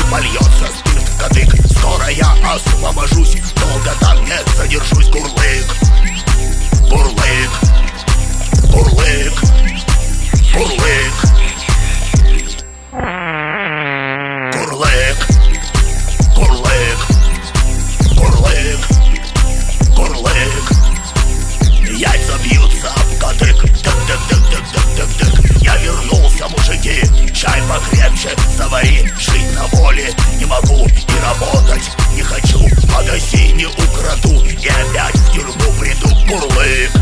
польется спирт кадык. Скоро я освобожусь, долго там не задержусь. Курлык, курлык, курлык, курлык, курлык, курлык, курлык, курлык. Яйца бьются об кадык. Дык-дык-дык-дык-дык-дык. Я вернулся, мужики, чай покрепче завари. Жить на воле не могу и работать не хочу. В магазине украду и опять в тюрьму приду. Курлык,